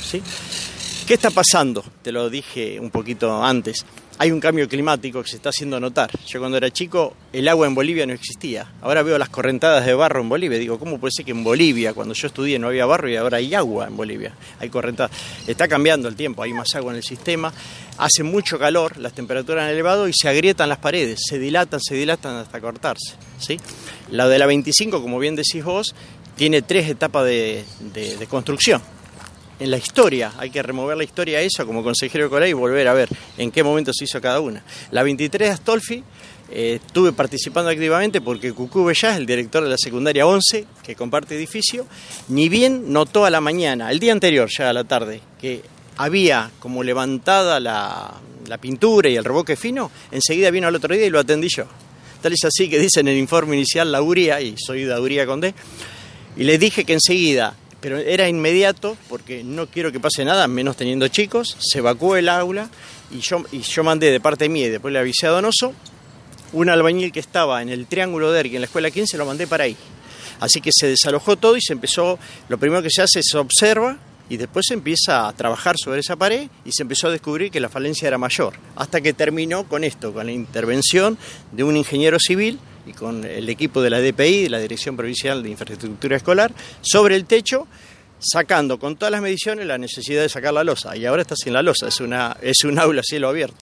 ¿sí? ¿Qué está pasando? Te lo dije un poquito antes. Hay un cambio climático que se está haciendo notar. Yo cuando era chico, el agua en Bolivia no existía. Ahora veo las correntadas de barro en Bolivia. Digo, ¿cómo puede ser que en Bolivia, cuando yo estudié, no había barro y ahora hay agua en Bolivia? Hay correntadas. Está cambiando el tiempo, hay más agua en el sistema. Hace mucho calor, las temperaturas han elevado y se agrietan las paredes. Se dilatan hasta cortarse, ¿sí? La de la 25, como bien decís vos, tiene 3 etapas de construcción. En la historia, hay que remover la historia a eso como consejero de colegio y volver a ver en qué momento se hizo cada una. La 23 de Astolfi, estuve participando activamente porque Cucú Bellás, el director de la secundaria 11, que comparte edificio, ni bien notó a la mañana, el día anterior ya a la tarde, que había como levantada la pintura y el revoque fino, enseguida vino al otro día y lo atendí yo. Tal es así que dice en el informe inicial la URIA, y soy de URIA con D, y le dije que enseguida, pero era inmediato, porque no quiero que pase nada, menos teniendo chicos, se evacuó el aula, y yo mandé de parte mía, y después le avisé a Donoso, un albañil que estaba en el Triángulo de Erqui, en la escuela 15, lo mandé para ahí. Así que se desalojó todo y se empezó, lo primero que se hace es se observa, y después se empieza a trabajar sobre esa pared, y se empezó a descubrir que la falencia era mayor, hasta que terminó con esto, con la intervención de un ingeniero civil, y con el equipo de la DPI, de la Dirección Provincial de Infraestructura Escolar, sobre el techo, sacando con todas las mediciones la necesidad de sacar la losa. Y ahora está sin la losa, es un aula a cielo abierto.